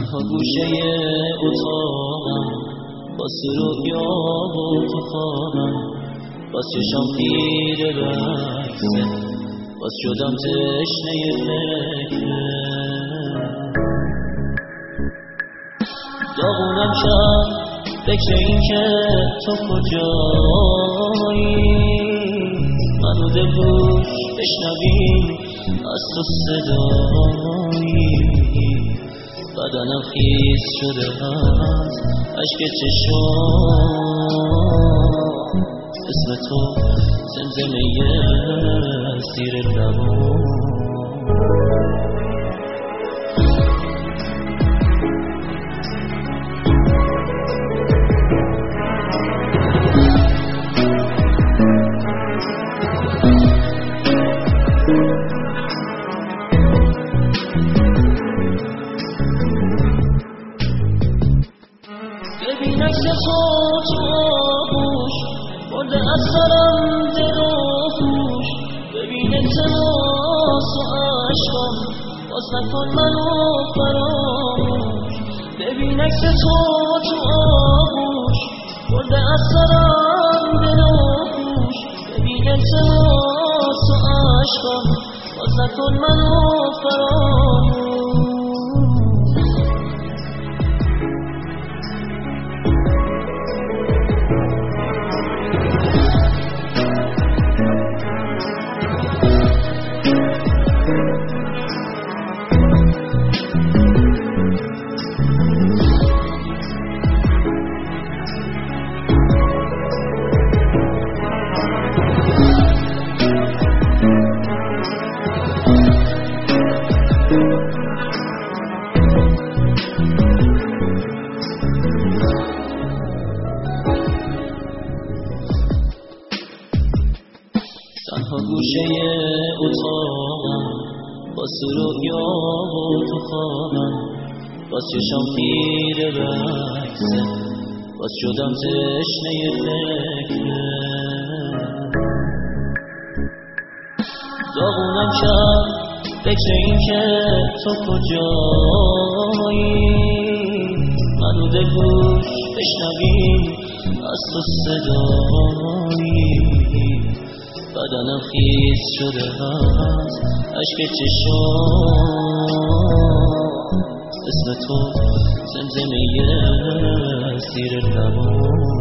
تنها گوشه اتاقم، واسه رویا و تو خوابم، باز چشام دیره بکسه، باز شدم تشنه فکره. داغونم شب فکر این که تو کجایی، منو دلگوش بشنوی از تو صدایی. بدنم خیس شده از عشق چشام، اسم تو زمزمه زیر لبام. ببین عکس تو آغوش برده از سرم دل و هوش، ببین التماس و عشقم باز نکن منو فراموش. ببین عکس تو آغوش برده از سرم دل و هوش، ببین التماس و عشقم باز نکن منو فراموش. تنها گوشه اتاقم، واسه رویا و تو خوابم، باز چشام تیره بکسه، باز شدم تشنه فکره. داغونم شب فکر این که تو کجایی، منو دلگوش بشنوی از تو صدایی. بدنم خیس شده از عشق چشام، اسم تو زمزمه زیر لبام.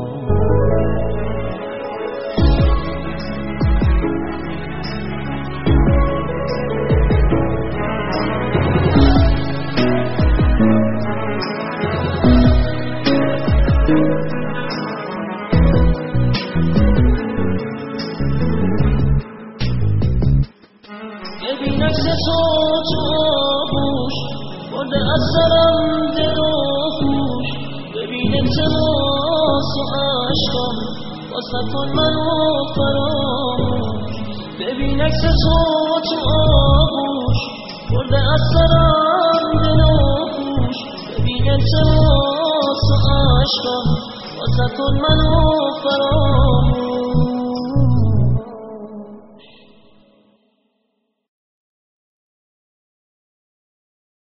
ببین عکس تو آغوش برده از سرم دل و هوش، ببین التماس و عشقم باز نکن منو فراموش. ببین عکس تو آغوش برده از سرم دل و هوش، ببین التماس و عشقم باز نکن منو فراموش.